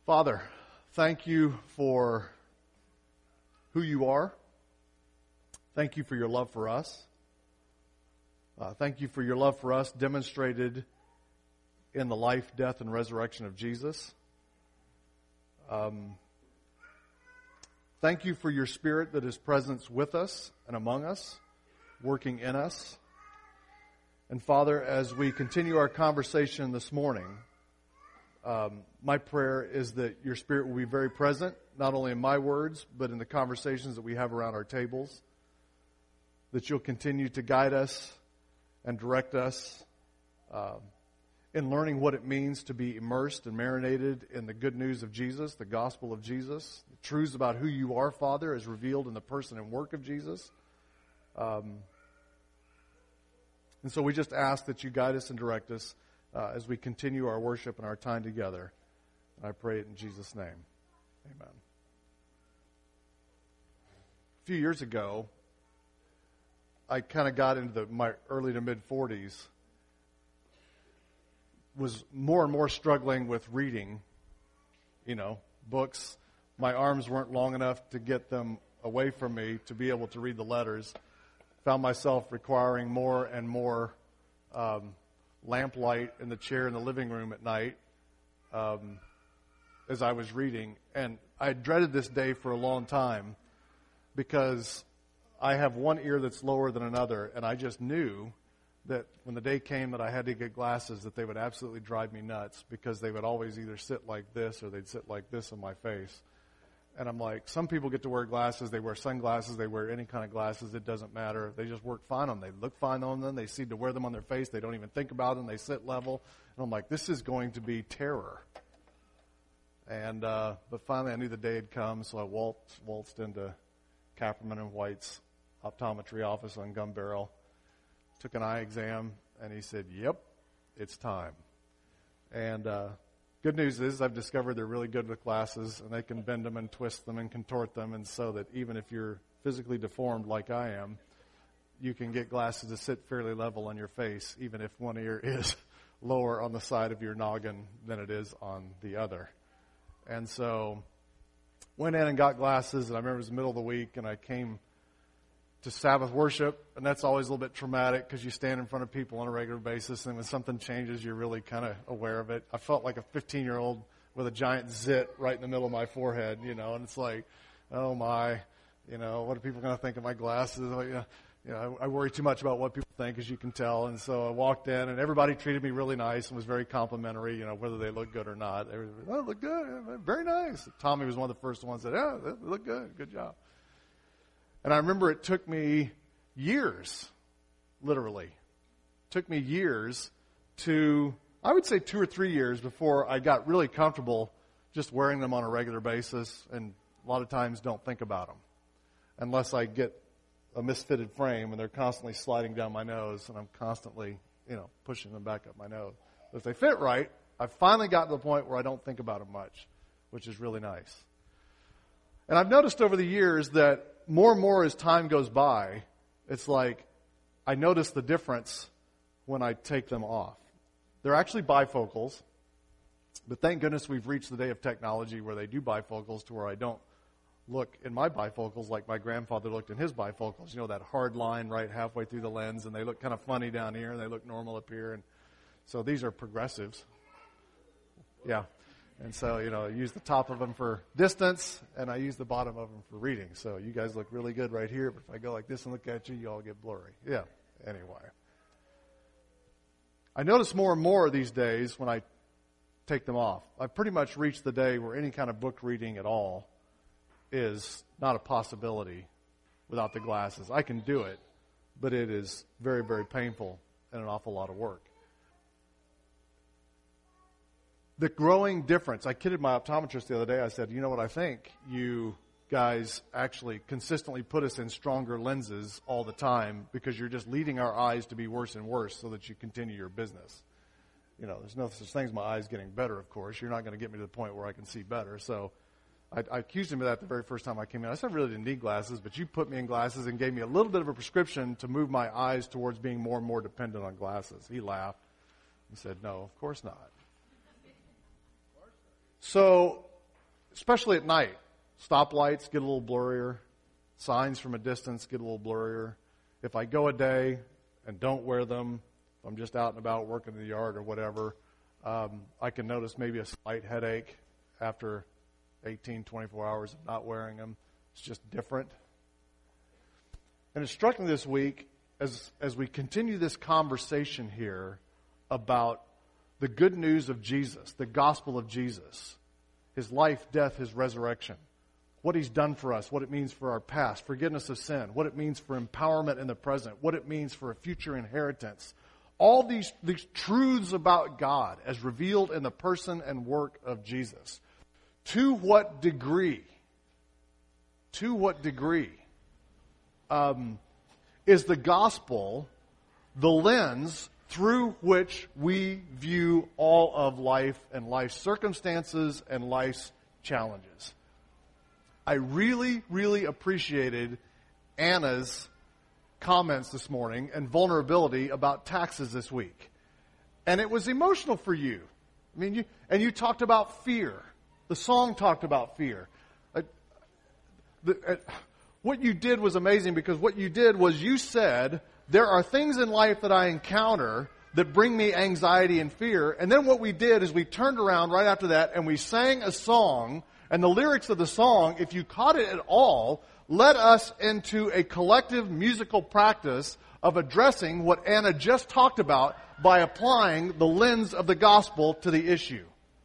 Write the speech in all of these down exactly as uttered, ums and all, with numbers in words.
Father, thank you for who you are. Thank you for your love for us. Uh, thank you for your love for us demonstrated in the life, death, and resurrection of Jesus. Um, thank you for your Spirit that is present with us and among us, working in us. And Father, as we continue our conversation this morning, um, my prayer is that your Spirit will be very present, not only in my words, but in the conversations that we have around our tables, that you'll continue to guide us and direct us um, in learning what it means to be immersed and marinated in the good news of Jesus, the gospel of Jesus, the truths about who you are, Father, as revealed in the person and work of Jesus. Um, and so we just ask that you guide us and direct us uh, as we continue our worship and our time together. And I pray it in Jesus' name. Amen. A few years ago, I kind of got into the, my early to mid-forties, was more and more struggling with reading, you know, books. My arms weren't long enough to get them away from me to be able to read the letters. Found myself requiring more and more um, lamplight in the chair in the living room at night um, as I was reading. And I dreaded this day for a long time because I have one ear that's lower than another, and I just knew that when the day came that I had to get glasses, that they would absolutely drive me nuts because they would always either sit like this or they'd sit like this on my face. And I'm like, some people get to wear glasses, they wear sunglasses, they wear any kind of glasses, it doesn't matter. They just work fine on them. They look fine on them. They seem to wear them on their face. They don't even think about them. They sit level. And I'm like, this is going to be terror. And uh, but finally I knew the day had come, so I waltzed, waltzed into Kapperman and White's optometry office on Gun Barrel, took an eye exam, and he said, yep, it's time. And uh, good news is I've discovered they're really good with glasses, and they can bend them and twist them and contort them, and so that even if you're physically deformed like I am, you can get glasses to sit fairly level on your face, even if one ear is lower on the side of your noggin than it is on the other. And so went in and got glasses, and I remember it was the middle of the week, and I came to Sabbath worship, and that's always a little bit traumatic because you stand in front of people on a regular basis, and when something changes, you're really kind of aware of it. I felt like a fifteen-year-old with a giant zit right in the middle of my forehead, you know, and it's like, oh my, you know, what are people going to think of my glasses? Oh, yeah. You know, I, I worry too much about what people think, as you can tell, and so I walked in, and everybody treated me really nice and was very complimentary, you know, whether they look good or not. They were, oh, look good, very nice. Tommy was one of the first ones that said, oh, they look good, good job. And I remember it took me years, literally, it took me years to, I would say two or three years before I got really comfortable just wearing them on a regular basis, and a lot of times don't think about them unless I get a misfitted frame and they're constantly sliding down my nose and I'm constantly, you know, pushing them back up my nose. But if they fit right, I've finally gotten to the point where I don't think about them much, which is really nice. And I've noticed over the years that more and more as time goes by, it's like I notice the difference when I take them off. They're actually bifocals, but thank goodness we've reached the day of technology where they do bifocals to where I don't look in my bifocals like my grandfather looked in his bifocals. You know, that hard line right halfway through the lens, and they look kind of funny down here, and they look normal up here. And so these are progressives. Yeah. And so, you know, I use the top of them for distance, and I use the bottom of them for reading. So you guys look really good right here, but if I go like this and look at you, you all get blurry. Yeah, anyway. I notice more and more these days when I take them off. I've pretty much reached the day where any kind of book reading at all is not a possibility without the glasses. I can do it, but it is very, very painful and an awful lot of work. The growing difference, I kidded my optometrist the other day. I said, you know what, I think you guys actually consistently put us in stronger lenses all the time because you're just leading our eyes to be worse and worse so that you continue your business. You know, there's no such thing as my eyes getting better, of course. You're not going to get me to the point where I can see better. So I, I accused him of that the very first time I came in. I said I really didn't need glasses, but you put me in glasses and gave me a little bit of a prescription to move my eyes towards being more and more dependent on glasses. He laughed and said, no, of course not. So especially at night. Stoplights get a little blurrier. Signs from a distance get a little blurrier. If I go a day and don't wear them, if I'm just out and about working in the yard or whatever, um, I can notice maybe a slight headache after eighteen, twenty-four hours of not wearing them. It's just different. And it struck me this week as as we continue this conversation here about the good news of Jesus, the gospel of Jesus, his life, death, his resurrection, what he's done for us, what it means for our past, forgiveness of sin, what it means for empowerment in the present, what it means for a future inheritance. All these, these truths about God as revealed in the person and work of Jesus. To what degree, to what degree um, is the gospel the lens through which we view all of life and life's circumstances and life's challenges? I really, really appreciated Anna's comments this morning and vulnerability about taxes this week. And it was emotional for you. I mean, you, and you talked about fear. The song talked about fear. Uh, the, uh, what you did was amazing, because what you did was you said, there are things in life that I encounter that bring me anxiety and fear. And then what we did is we turned around right after that and we sang a song. And the lyrics of the song, if you caught it at all, led us into a collective musical practice of addressing what Anna just talked about by applying the lens of the gospel to the issue.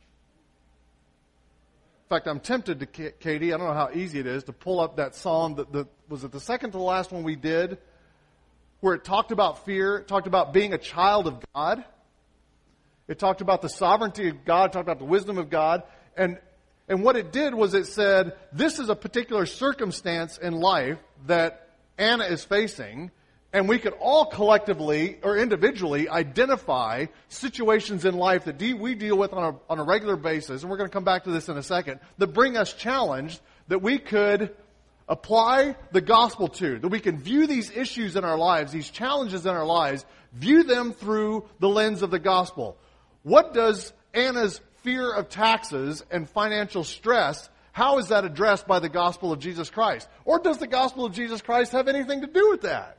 In fact, I'm tempted to, Katie, I don't know how easy it is, to pull up that song that the, was it the second to the last one we did, where it talked about fear, it talked about being a child of God. It talked about the sovereignty of God, it talked about the wisdom of God. And And what it did was it said, this is a particular circumstance in life that Anna is facing, and we could all collectively or individually identify situations in life that we deal with on a, on a regular basis, and we're going to come back to this in a second, that bring us challenged, that we could apply the gospel to, that we can view these issues in our lives, these challenges in our lives, view them through the lens of the gospel. What does Anna's fear of taxes and financial stress, how is that addressed by the gospel of Jesus Christ? Or does the gospel of Jesus Christ have anything to do with that?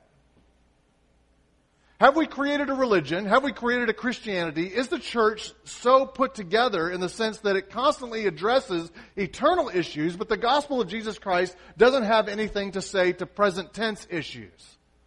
Have we created a religion? Have we created a Christianity? Is the church so put together in the sense that it constantly addresses eternal issues, but the gospel of Jesus Christ doesn't have anything to say to present tense issues?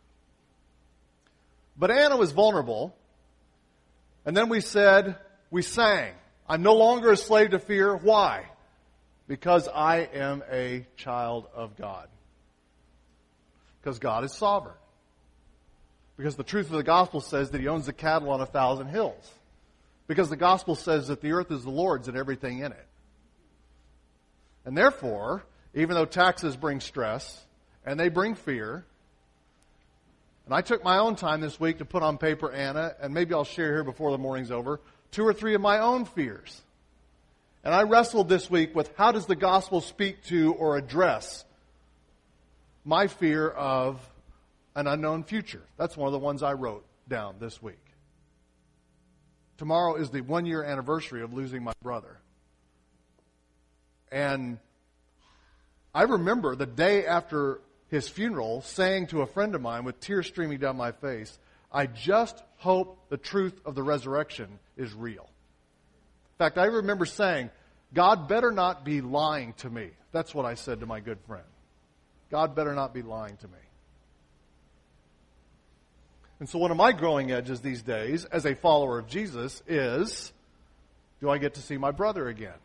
But Anna was vulnerable. And then we said, we sang, I'm no longer a slave to fear. Why? Because I am a child of God. Because God is sovereign. Because the truth of the gospel says that he owns the cattle on a thousand hills. Because the gospel says that the earth is the Lord's and everything in it. And therefore, even though taxes bring stress and they bring fear, and I took my own time this week to put on paper, Anna, and maybe I'll share here before the morning's over, two or three of my own fears. And I wrestled this week with how does the gospel speak to or address my fear of an unknown future. That's one of the ones I wrote down this week. Tomorrow is the one-year anniversary of losing my brother. And I remember the day after his funeral saying to a friend of mine with tears streaming down my face, I just hope the truth of the resurrection is real. In fact, I remember saying, God better not be lying to me. That's what I said to my good friend. God better not be lying to me. And so one of my growing edges these days as a follower of Jesus is, do I get to see my brother again?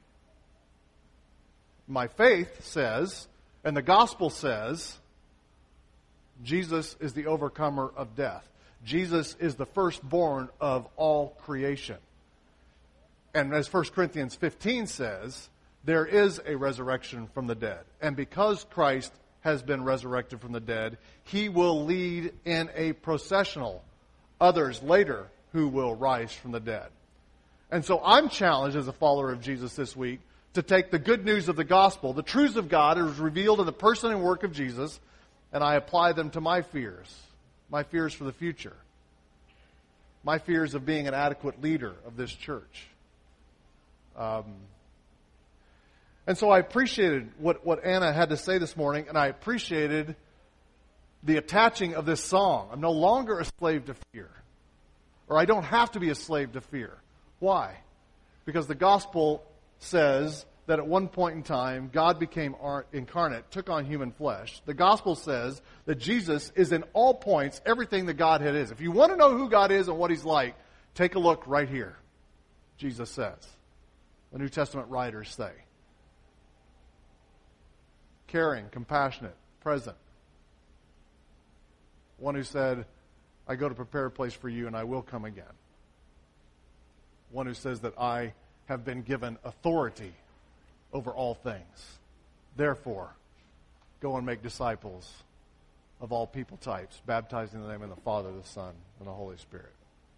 My faith says, and the gospel says, Jesus is the overcomer of death. Jesus is the firstborn of all creation. And as First Corinthians fifteen says, there is a resurrection from the dead. And because Christ has been resurrected from the dead, he will lead in a processional others later who will rise from the dead. And so I'm challenged as a follower of Jesus this week to take the good news of the gospel, the truths of God as revealed in the person and work of Jesus, and I apply them to my fears, my fears for the future, my fears of being an adequate leader of this church. Um, And so I appreciated what, what Anna had to say this morning, and I appreciated the attaching of this song. I'm no longer a slave to fear. Or I don't have to be a slave to fear. Why? Because the gospel says that at one point in time, God became incarnate, took on human flesh. The gospel says that Jesus is in all points everything that Godhead is. If you want to know who God is and what He's like, take a look right here. Jesus says. The New Testament writers say. Caring, compassionate, present. One who said, I go to prepare a place for you and I will come again. One who says that I have been given authority over all things. Therefore, go and make disciples of all people types, baptizing in the name of the Father, the Son, and the Holy Spirit.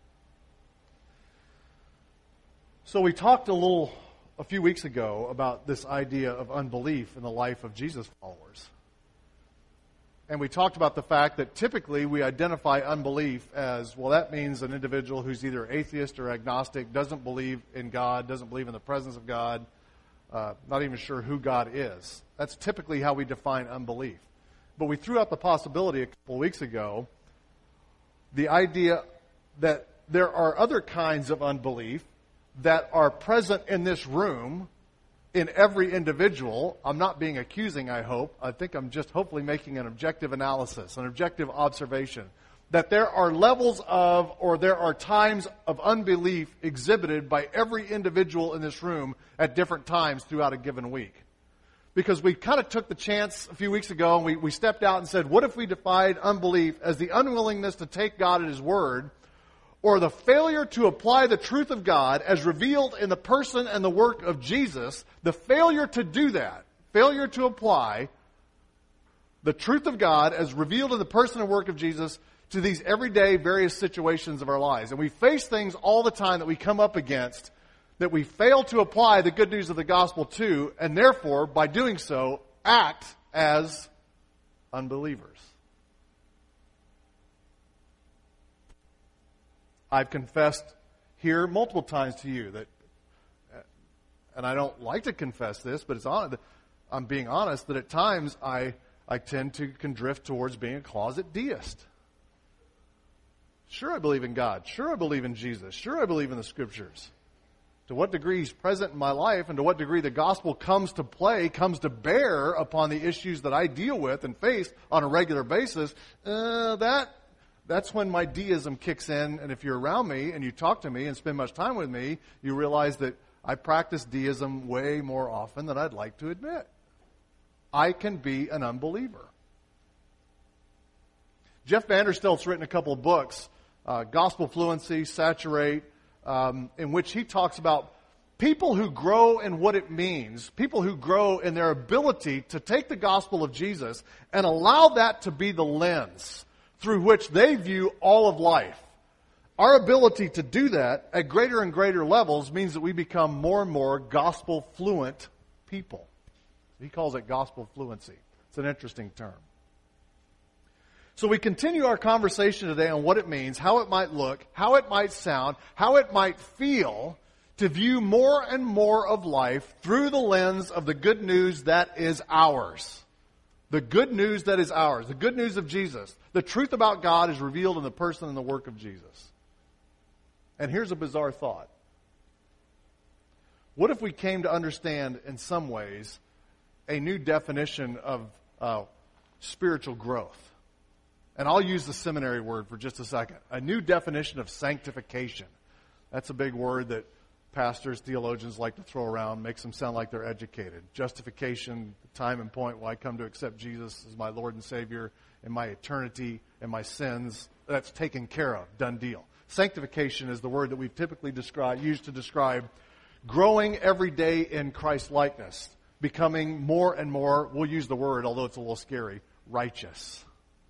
So we talked a little, a few weeks ago, about this idea of unbelief in the life of Jesus followers. And we talked about the fact that typically we identify unbelief as, well, that means an individual who's either atheist or agnostic, doesn't believe in God, doesn't believe in the presence of God, uh, not even sure who God is. That's typically how we define unbelief. But we threw out the possibility a couple of weeks ago, the idea that there are other kinds of unbelief that are present in this room, in every individual. I'm not being accusing, I hope. I think I'm just hopefully making an objective analysis, an objective observation, that there are levels of, or there are times of unbelief exhibited by every individual in this room at different times throughout a given week. Because we kind of took the chance a few weeks ago, and we, we stepped out and said, what if we defined unbelief as the unwillingness to take God at His word, or the failure to apply the truth of God as revealed in the person and the work of Jesus, the failure to do that, failure to apply the truth of God as revealed in the person and work of Jesus to these everyday various situations of our lives. And we face things all the time that we come up against that we fail to apply the good news of the gospel to, and therefore, by doing so, act as unbelievers. I've confessed here multiple times to you that, and I don't like to confess this, but it's on, I'm being honest, that at times I, I tend to can drift towards being a closet deist. Sure, I believe in God. Sure, I believe in Jesus. Sure, I believe in the Scriptures. To what degree He's present in my life and to what degree the gospel comes to play, comes to bear upon the issues that I deal with and face on a regular basis, uh, that That's when my deism kicks in, and if you're around me and you talk to me and spend much time with me, you realize that I practice deism way more often than I'd like to admit. I can be an unbeliever. Jeff Vanderstelt's written a couple of books, uh, Gospel Fluency, Saturate, um, in which he talks about people who grow in what it means, people who grow in their ability to take the gospel of Jesus and allow that to be the lens through which they view all of life. Our ability to do that at greater and greater levels means that we become more and more gospel fluent people. He calls it gospel fluency. It's an interesting term. So we continue our conversation today on what it means, how it might look, how it might sound, how it might feel to view more and more of life through the lens of the good news that is ours. The good news that is ours. The good news of Jesus. The truth about God is revealed in the person and the work of Jesus. And here's a bizarre thought. What if we came to understand, in some ways, a new definition of uh, spiritual growth? And I'll use the seminary word for just a second. A new definition of sanctification. That's a big word that pastors, theologians like to throw around, makes them sound like they're educated. Justification, the time and point where I come to accept Jesus as my Lord and Savior in my eternity and my sins, that's taken care of, done deal. Sanctification is the word that we've typically described, used to describe growing every day in Christ-likeness, becoming more and more, we'll use the word, although it's a little scary, righteous.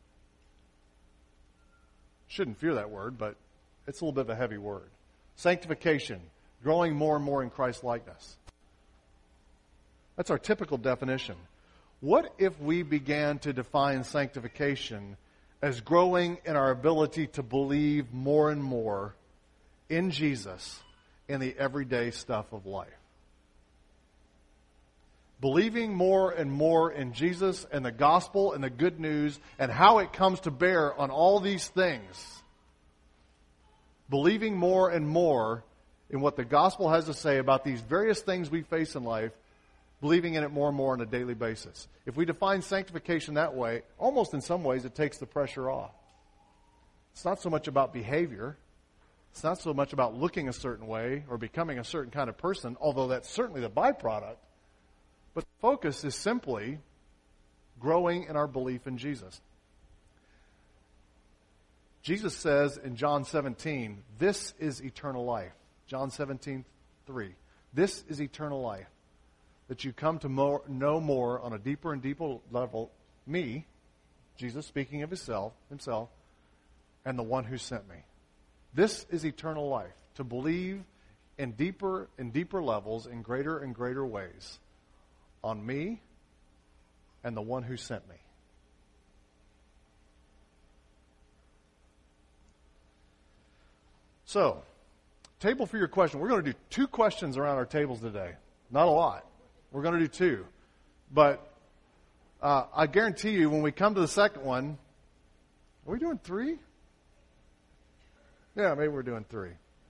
Shouldn't fear that word, but it's a little bit of a heavy word. Sanctification. Growing more and more in Christ-likeness. That's our typical definition. What if we began to define sanctification as growing in our ability to believe more and more in Jesus in the everyday stuff of life? believing more and more in Jesus and the gospel and the good news and how it comes to bear on all these things. Believing more and more in what the gospel has to say about these various things we face in life, believing in it more and more on a daily basis. If we define sanctification that way, almost in some ways it takes the pressure off. It's not so much about behavior. It's not so much about looking a certain way or becoming a certain kind of person, although that's certainly the byproduct. But the focus is simply growing in our belief in Jesus. Jesus says in John seventeen, this is eternal life. John seventeen, three. This is eternal life. That you come to more, know more on a deeper and deeper level, me, Jesus speaking of himself, himself, and the one who sent me. This is eternal life. To believe in deeper and deeper levels, in greater and greater ways, on me and the one who sent me. So, table for your question. We're going to do two questions around our tables today. Not a lot. We're going to do two. But uh, I guarantee you when we come to the second one, are we doing three? Yeah, maybe we're doing three.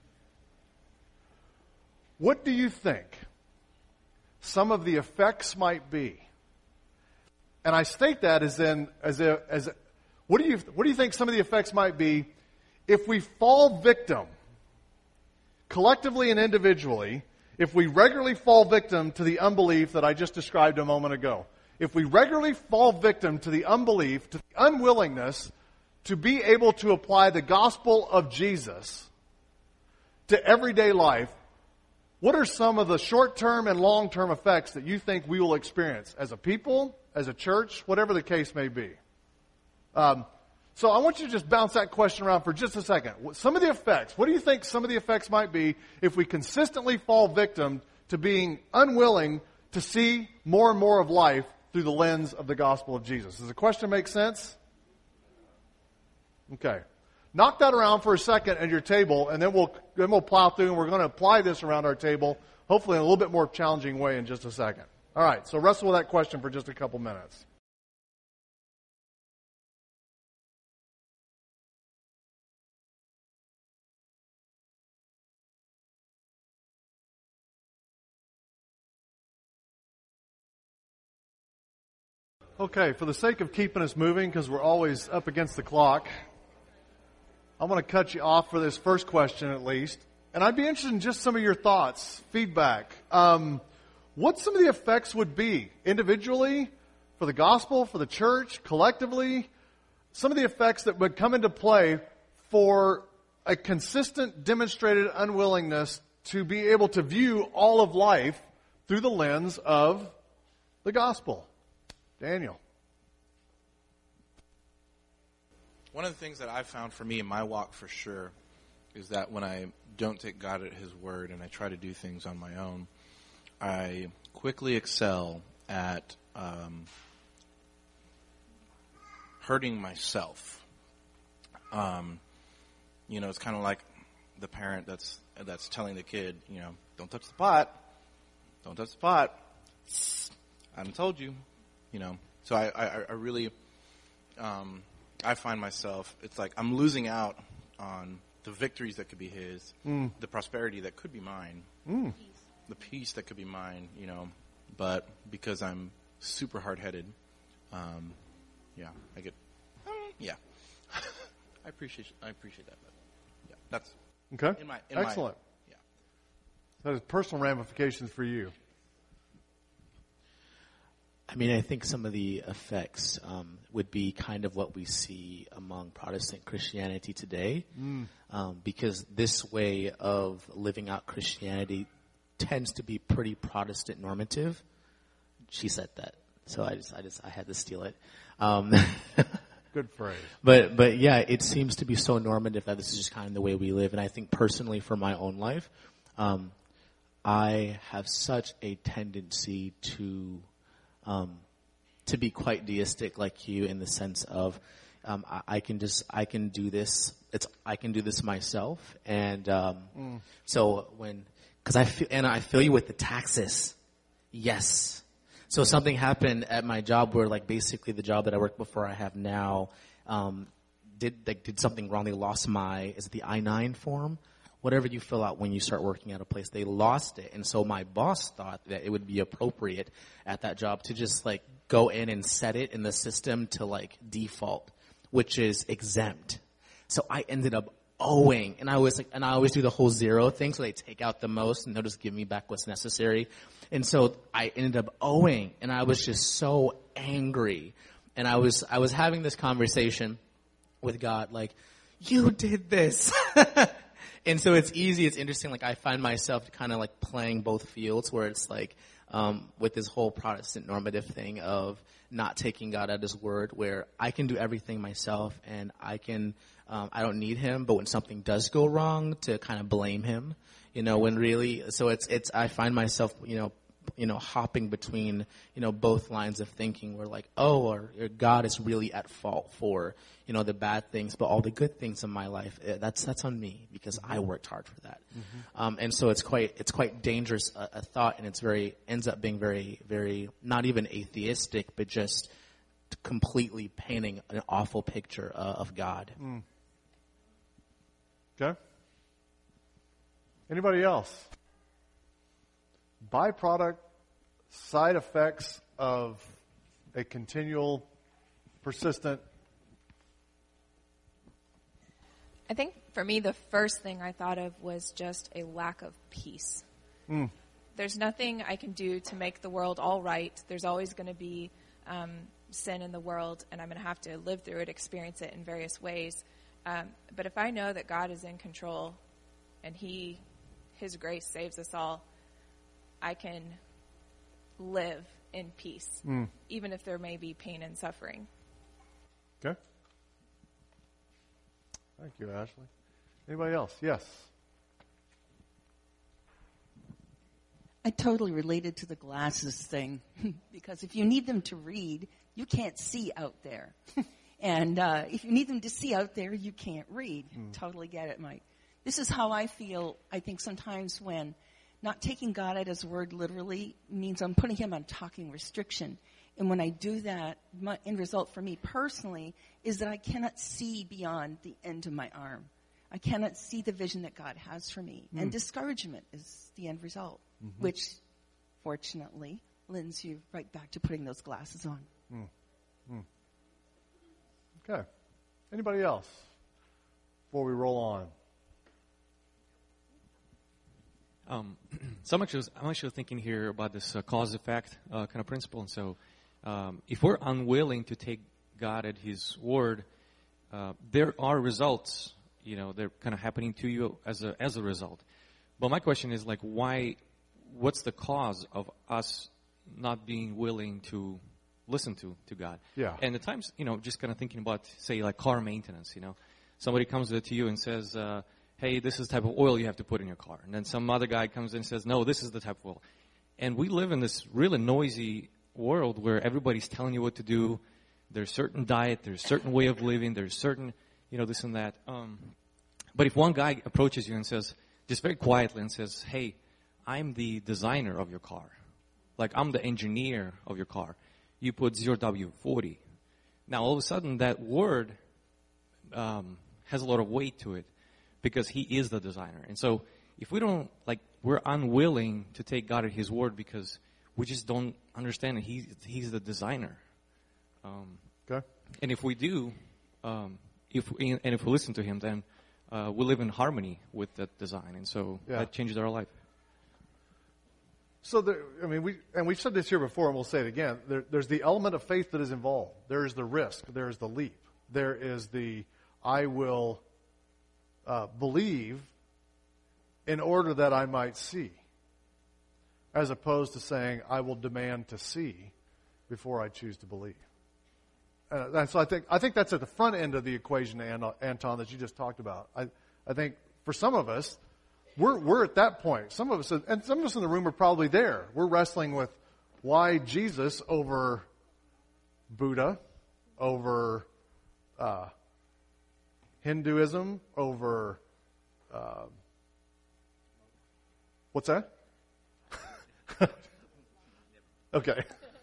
What do you think some of the effects might be? And I state that as in, as a, as a, what do you, what do you think some of the effects might be if we fall victim, collectively and individually, if we regularly fall victim to the unbelief that I just described a moment ago? If we regularly fall victim to the unbelief, to the unwillingness to be able to apply the gospel of Jesus to everyday life, what are some of the short-term and long-term effects that you think we will experience as a people, as a church, whatever the case may be? Um, so I want you to just bounce that question around for just a second. Some of the effects, what do you think some of the effects might be if we consistently fall victim to being unwilling to see more and more of life through the lens of the gospel of Jesus? Does the question make sense? Okay. Knock that around for a second at your table, and then we'll then we'll plow through, and we're going to apply this around our table, hopefully in a little bit more challenging way in just a second. All right, so wrestle with that question for just a couple minutes. Okay, for the sake of keeping us moving, because we're always up against the clock, I want to cut you off for this first question at least. And I'd be interested in just some of your thoughts, feedback. Um, what some of the effects would be individually, for the gospel, for the church, collectively, some of the effects that would come into play for a consistent demonstrated unwillingness to be able to view all of life through the lens of the gospel. Daniel. One of the things that I've found for me in my walk for sure is that when I don't take God at His word and I try to do things on my own, I quickly excel at um, hurting myself. Um, you know, it's kind of like the parent that's that's telling the kid, you know, don't touch the pot, don't touch the pot. I haven't told you. You know, so I, I, I really, um, I find myself, it's like I'm losing out on the victories that could be his, mm. the prosperity that could be mine, mm. the peace that could be mine, you know, but because I'm super hard-headed, um, yeah, I get, um, yeah, I appreciate, I appreciate that, but yeah, that's, okay, in my, in excellent, my, yeah. That has personal ramifications for you. I mean, I think some of the effects um, would be kind of what we see among Protestant Christianity today, mm. um, because this way of living out Christianity tends to be pretty Protestant normative. She said that, so I just, I just, I had to steal it. Um, Good phrase. But, but yeah, it seems to be so normative that this is just kind of the way we live. And I think personally, for my own life, um, I have such a tendency to. Um, to be quite deistic like you in the sense of um, I, I can just I can do this it's I can do this myself and um, mm. so when because I feel and I feel you with the taxes, yes, So something happened at my job where, like, basically the job that I work before I have now, um, did like did something wrong. They lost my, is it the I nine form? Whatever you fill out when you start working at a place, they lost it. And so my boss thought that it would be appropriate at that job to just, like, go in and set it in the system to, like, default, which is exempt. So I ended up owing, and I was like, and I always do the whole zero thing, so they take out the most and they'll just give me back what's necessary. And so I ended up owing, and I was just so angry. And I was, I was having this conversation with God, like, you did this. And so it's easy, it's interesting, like, I find myself kind of, like, playing both fields, where it's like, um, with this whole Protestant normative thing of not taking God at his word, where I can do everything myself, and I can, um, I don't need him, but when something does go wrong, to kind of blame him, you know, when really, so it's, it's, I find myself, you know, you know, hopping between, you know, both lines of thinking, where, like, oh, or, or God is really at fault for, you know, the bad things, but all the good things in my life, that's, that's on me, because I worked hard for that. Mm-hmm. Um, and so it's quite, it's quite dangerous, a, a thought, and it's very, ends up being very, very, not even atheistic, but just completely painting an awful picture uh, of God. Mm. Okay. Anybody else? Byproduct, side effects of a continual, persistent. I think for me, the first thing I thought of was just a lack of peace. Mm. There's nothing I can do to make the world all right. There's always going to be um, sin in the world, and I'm going to have to live through it, experience it in various ways. Um, but if I know that God is in control and He, His grace saves us all, I can live in peace, mm. even if there may be pain and suffering. Okay. Thank you, Ashley. Anybody else? Yes. I totally related to the glasses thing, because if you need them to read, you can't see out there. And uh, if you need them to see out there, you can't read. Mm. Totally get it, Mike. This is how I feel, I think, sometimes when not taking God at his word literally means I'm putting him on talking restriction. And when I do that, my end result for me personally is that I cannot see beyond the end of my arm. I cannot see the vision that God has for me. Mm. And discouragement is the end result, mm-hmm. which, fortunately, lends you right back to putting those glasses on. Mm. Mm. Okay. Anybody else before we roll on? Um, so I'm actually, I'm actually thinking here about this uh, cause-effect uh, kind of principle. And so um, if we're unwilling to take God at his word, uh, there are results, you know, they're kind of happening to you as a as a result. But my question is, like, why, what's the cause of us not being willing to listen to, to God? Yeah. And at times, you know, just kind of thinking about, say, like car maintenance, you know. Somebody comes to you and says, uh, hey, this is the type of oil you have to put in your car. And then some other guy comes in and says, no, this is the type of oil. And we live in this really noisy world where everybody's telling you what to do. There's certain diet, there's certain way of living, there's certain, you know, this and that. Um, but if one guy approaches you and says, just very quietly and says, hey, I'm the designer of your car. Like, I'm the engineer of your car. You put zero W forty. Now, all of a sudden, that word um, has a lot of weight to it, because he is the designer. And so if we don't, like, we're unwilling to take God at his word because we just don't understand that he's, he's the designer. Um, okay. And if we do, um, if we, and if we listen to him, then uh, we live in harmony with that design. And so yeah. that changes our life. So, there, I mean, we and we've said this here before, and we'll say it again. There, there's the element of faith that is involved. There is the risk. There is the leap. There is the I will Uh, believe in order that I might see, as opposed to saying I will demand to see before I choose to believe. Uh, and so I think I think that's at the front end of the equation, Anton, that you just talked about. I, I think for some of us, we're we're at that point. Some of us, and some of us in the room are probably there. We're wrestling with why Jesus over Buddha, over Uh, Hinduism, over, uh, what's that? Okay.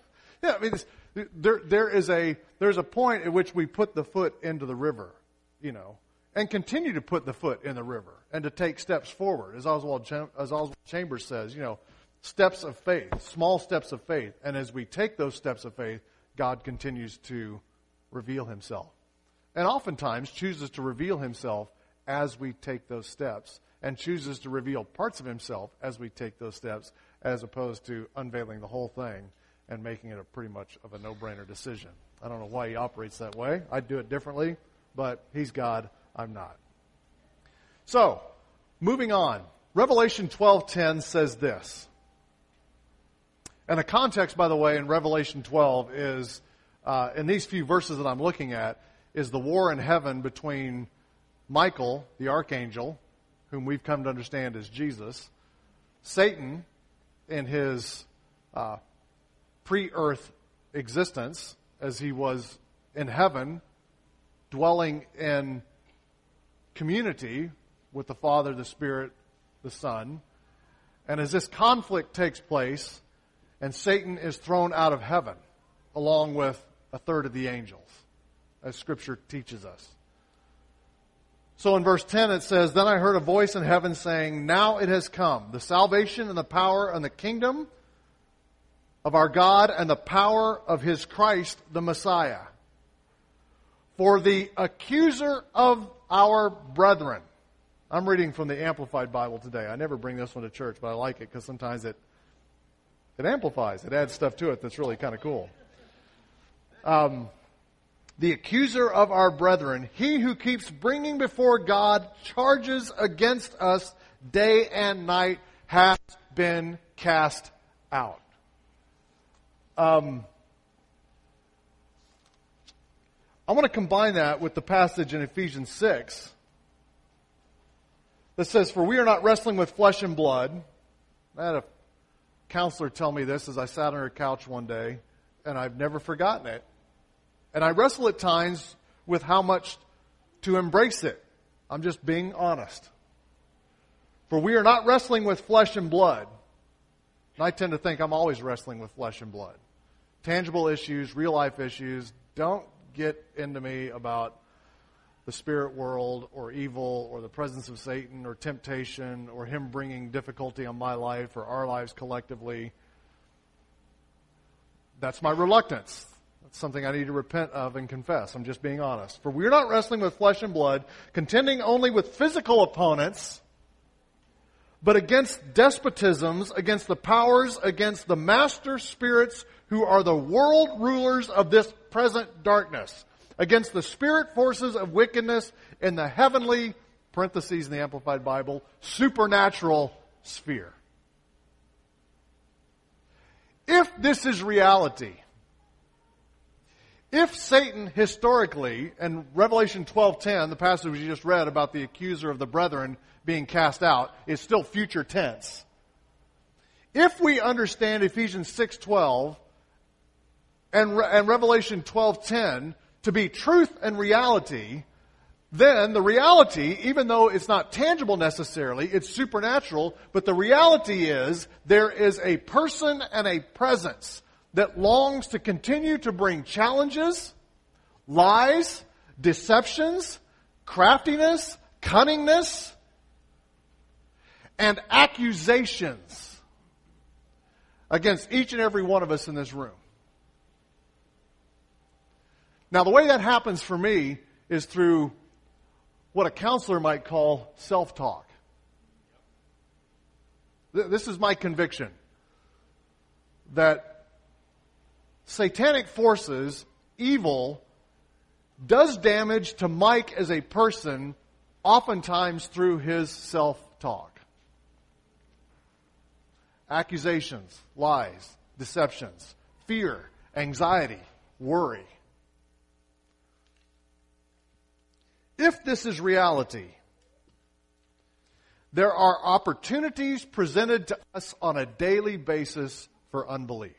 Yeah, I mean, this, there there is a there's a point at which we put the foot into the river, you know, and continue to put the foot in the river and to take steps forward, as Oswald as Oswald Chambers says, you know, steps of faith, small steps of faith, and as we take those steps of faith, God continues to reveal Himself, and oftentimes chooses to reveal Himself as we take those steps, and chooses to reveal parts of Himself as we take those steps, as opposed to unveiling the whole thing and making it a pretty much of a no-brainer decision. I don't know why He operates that way. I'd do it differently, but He's God, I'm not. So, moving on. Revelation twelve ten says this. And the context, by the way, in Revelation twelve is, uh, in these few verses that I'm looking at, is the war in heaven between Michael, the archangel, whom we've come to understand as Jesus, Satan in his uh, pre-earth existence as he was in heaven, dwelling in community with the Father, the Spirit, the Son. And as this conflict takes place, and Satan is thrown out of heaven, along with a third of the angels, as Scripture teaches us. So in verse ten it says, "Then I heard a voice in heaven saying, 'Now it has come, the salvation and the power and the kingdom of our God and the power of His Christ, the Messiah. For the accuser of our brethren.'" I'm reading from the Amplified Bible today. I never bring this one to church, but I like it because sometimes it it amplifies. It adds stuff to it that's really kind of cool. Um, the accuser of our brethren, he who keeps bringing before God charges against us day and night, has been cast out. Um, I want to combine that with the passage in Ephesians six that says, "For we are not wrestling with flesh and blood." I had a counselor tell me this as I sat on her couch one day, and I've never forgotten it. And I wrestle at times with how much to embrace it. I'm just being honest. "For we are not wrestling with flesh and blood." And I tend to think I'm always wrestling with flesh and blood. Tangible issues, real life issues. Don't get into me about the spirit world or evil or the presence of Satan or temptation or him bringing difficulty on my life or our lives collectively. That's my reluctance. That's something I need to repent of and confess. I'm just being honest. "For we are not wrestling with flesh and blood, contending only with physical opponents, but against despotisms, against the powers, against the master spirits who are the world rulers of this present darkness, against the spirit forces of wickedness in the heavenly," parentheses in the Amplified Bible, "supernatural sphere." If this is reality, if Satan historically, and Revelation twelve ten, the passage we just read about the accuser of the brethren being cast out, is still future tense. If we understand Ephesians six twelve and, and Revelation twelve ten to be truth and reality, then the reality, even though it's not tangible necessarily, it's supernatural, but the reality is there is a person and a presence that longs to continue to bring challenges, lies, deceptions, craftiness, cunningness, and accusations against each and every one of us in this room. Now, the way that happens for me is through what a counselor might call self-talk. This is my conviction, that satanic forces, evil, does damage to Mike as a person, oftentimes through his self-talk. Accusations, lies, deceptions, fear, anxiety, worry. If this is reality, there are opportunities presented to us on a daily basis for unbelief.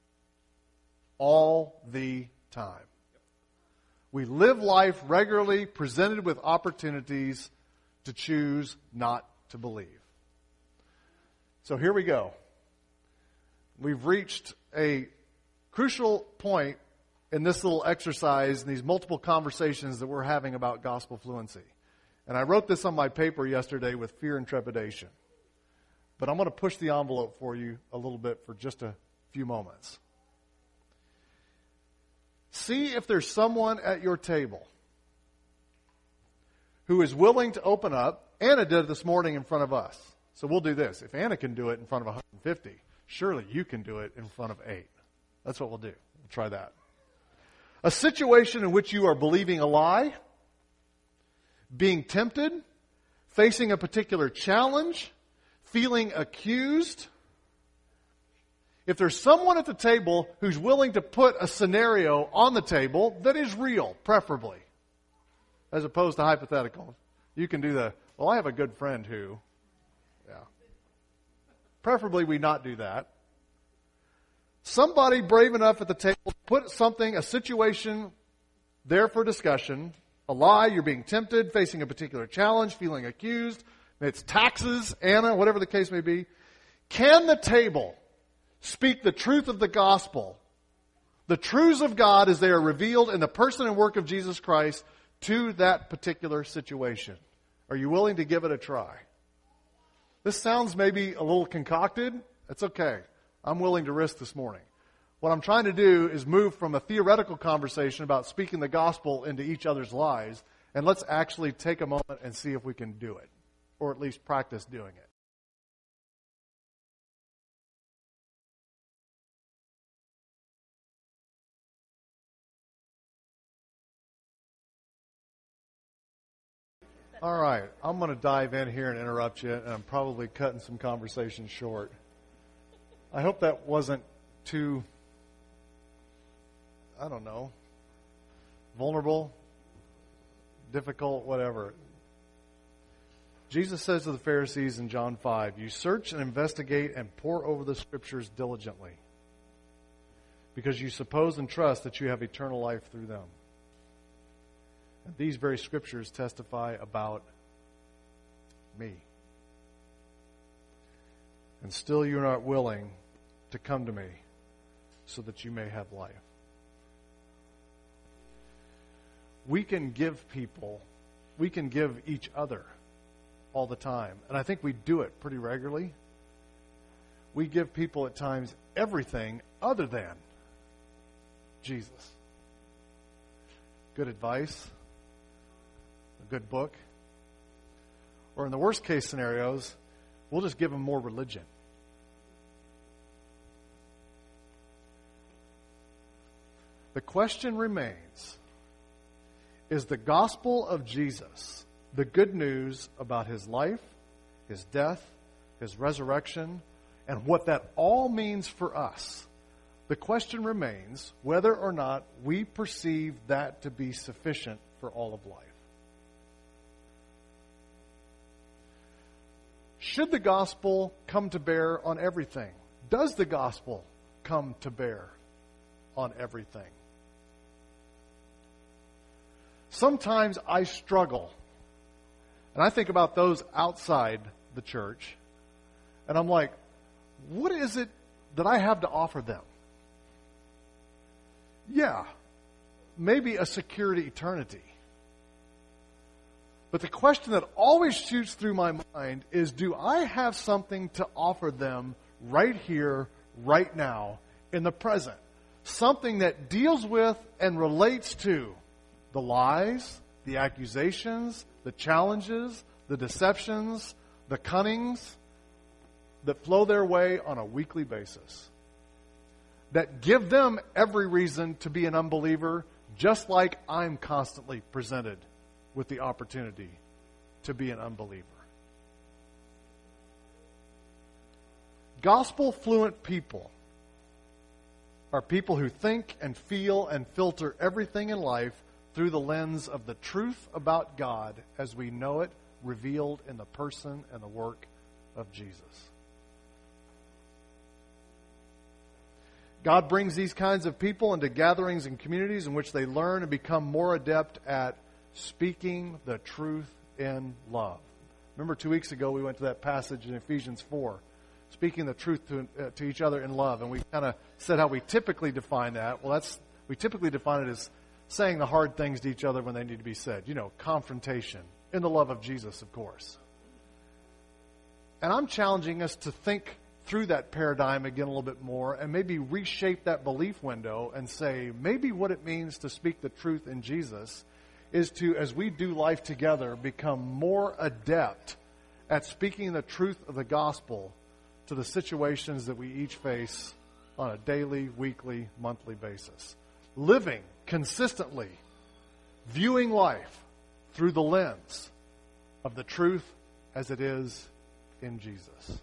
All the time. We live life regularly presented with opportunities to choose not to believe. So here we go. We've reached a crucial point in this little exercise and these multiple conversations that we're having about gospel fluency. And I wrote this on my paper yesterday with fear and trepidation. But I'm going to push the envelope for you a little bit for just a few moments. See if there's someone at your table who is willing to open up. Anna did it this morning in front of us. So we'll do this. If Anna can do it in front of one hundred fifty, surely you can do it in front of eight. That's what we'll do. We'll try that. A situation in which you are believing a lie, being tempted, facing a particular challenge, feeling accused. If there's someone at the table who's willing to put a scenario on the table that is real, preferably, as opposed to hypothetical. You can do the, well, I have a good friend who, yeah. Preferably we not do that. Somebody brave enough at the table to put something, a situation there for discussion, a lie, you're being tempted, facing a particular challenge, feeling accused, it's taxes, Anna, whatever the case may be. Can the table speak the truth of the gospel, the truths of God as they are revealed in the person and work of Jesus Christ to that particular situation? Are you willing to give it a try? This sounds maybe a little concocted. That's okay. I'm willing to risk this morning. What I'm trying to do is move from a theoretical conversation about speaking the gospel into each other's lives, and let's actually take a moment and see if we can do it, or at least practice doing it. All right, I'm going to dive in here and interrupt you, and I'm probably cutting some conversation short. I hope that wasn't too, I don't know, vulnerable, difficult, whatever. Jesus says to the Pharisees in John five, you search and investigate and pore over the Scriptures diligently because you suppose and trust that you have eternal life through them. And these very Scriptures testify about me. And still you're not willing to come to me so that you may have life. We can give people, we can give each other all the time. And I think we do it pretty regularly. We give people at times everything other than Jesus. Good advice, a good book, or in the worst case scenarios, we'll just give them more religion. The question remains, is the gospel of Jesus the good news about his life, his death, his resurrection, and what that all means for us? The question remains whether or not we perceive that to be sufficient for all of life. Should the gospel come to bear on everything? Does the gospel come to bear on everything? Sometimes I struggle, and I think about those outside the church, and I'm like, what is it that I have to offer them? Yeah, maybe a security eternity. But the question that always shoots through my mind is, do I have something to offer them right here, right now, in the present? Something that deals with and relates to the lies, the accusations, the challenges, the deceptions, the cunnings that flow their way on a weekly basis, that give them every reason to be an unbeliever, just like I'm constantly presented with the opportunity to be an unbeliever. Gospel-fluent people are people who think and feel and filter everything in life through the lens of the truth about God as we know it, revealed in the person and the work of Jesus. God brings these kinds of people into gatherings and communities in which they learn and become more adept at speaking the truth in love. Remember two weeks ago we went to that passage in Ephesians four. speaking the truth to, uh, to each other in love. And we kind of said how we typically define that. Well, that's we typically define it as saying the hard things to each other when they need to be said. You know, confrontation in the love of Jesus, of course. And I'm challenging us to think through that paradigm again a little bit more and maybe reshape that belief window and say maybe what it means to speak the truth in Jesus is to, as we do life together, become more adept at speaking the truth of the gospel to the situations that we each face on a daily, weekly, monthly basis. Living consistently, viewing life through the lens of the truth as it is in Jesus.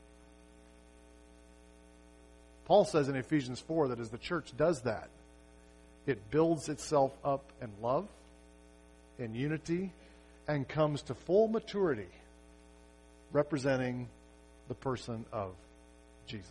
Paul says in Ephesians four that as the church does that, it builds itself up in love, in unity, and comes to full maturity, representing the person of Jesus.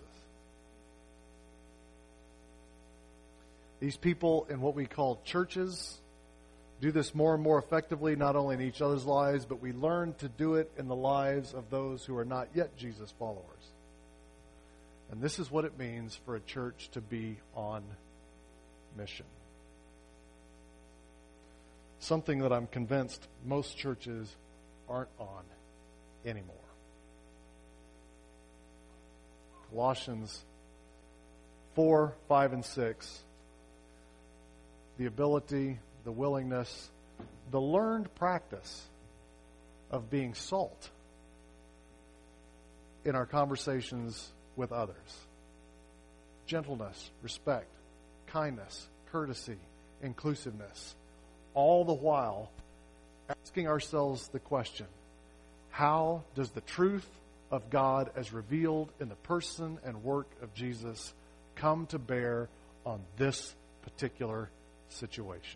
These people in what we call churches do this more and more effectively, not only in each other's lives, but we learn to do it in the lives of those who are not yet Jesus followers. And this is what it means for a church to be on mission. Something that I'm convinced most churches aren't on anymore. Colossians four, five, and six. The ability, the willingness, the learned practice of being salt in our conversations with others. Gentleness, respect, kindness, courtesy, inclusiveness. All the while asking ourselves the question, how does the truth of God as revealed in the person and work of Jesus come to bear on this particular situation?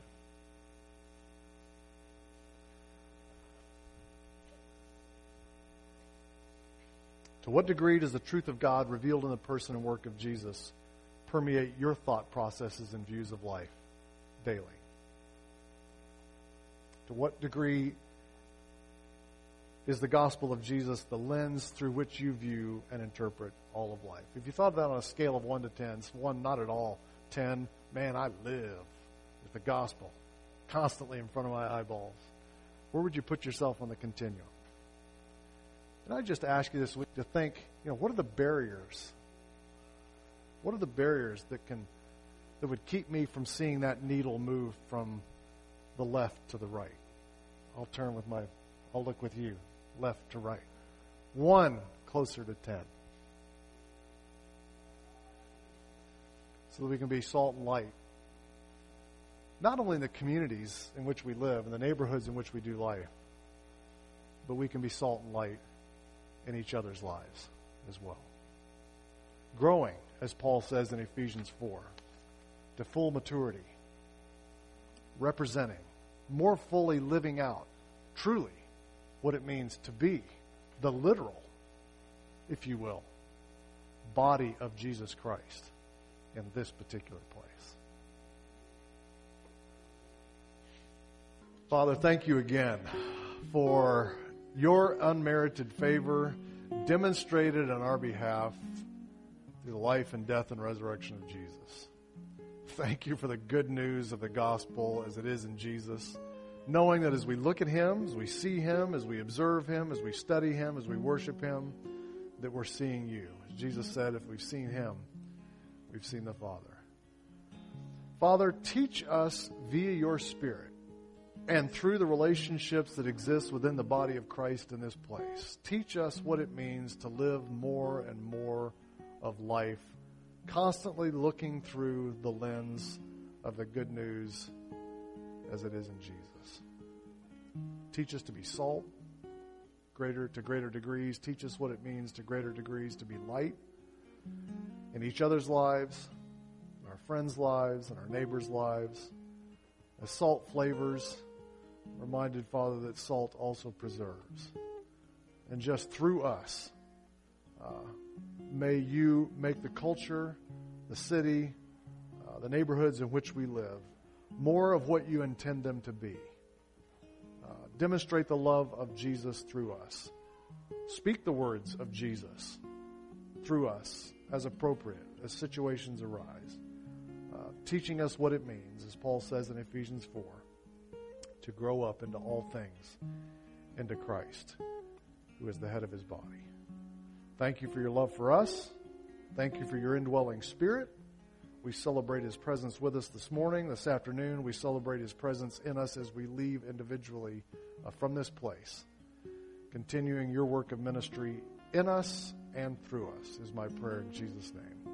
To what degree does the truth of God revealed in the person and work of Jesus permeate your thought processes and views of life daily? To what degree is the gospel of Jesus the lens through which you view and interpret all of life? If you thought of that on a scale of one to ten, one not at all, ten, man, I live with the gospel constantly in front of my eyeballs. Where would you put yourself on the continuum? And I just ask you this week to think, you know, what are the barriers? What are the barriers that can that would keep me from seeing that needle move from the left to the right? I'll turn with my, I'll look with you, left to right. One closer to ten. So that we can be salt and light. Not only in the communities in which we live, in the neighborhoods in which we do life, but we can be salt and light in each other's lives as well. Growing, as Paul says in Ephesians four, to full maturity. Representing, more fully living out, truly, what it means to be the literal, if you will, body of Jesus Christ in this particular place. Father, thank you again for your unmerited favor demonstrated on our behalf through the life and death and resurrection of Jesus. Thank you for the good news of the gospel as it is in Jesus, knowing that as we look at him, as we see him, as we observe him, as we study him, as we worship him, that we're seeing you. As Jesus said, if we've seen him, we've seen the Father. Father, teach us via your Spirit and through the relationships that exist within the body of Christ in this place. Teach us what it means to live more and more of life, constantly looking through the lens of the good news as it is in Jesus. Teach us to be salt greater to greater degrees. Teach us what it means to greater degrees to be light in each other's lives, in our friends' lives, in our neighbors' lives. As salt flavors, reminded, Father, that salt also preserves. And just through us, uh, may you make the culture, the city, uh, the neighborhoods in which we live, more of what you intend them to be. Uh, demonstrate the love of Jesus through us. Speak the words of Jesus through us as appropriate, as situations arise. Uh, teaching us what it means, as Paul says in Ephesians four, to grow up into all things, into Christ, who is the head of his body. Thank you for your love for us. Thank you for your indwelling spirit. We celebrate his presence with us this morning, this afternoon. We celebrate his presence in us as we leave individually uh, from this place. Continuing your work of ministry in us and through us is my prayer in Jesus' name.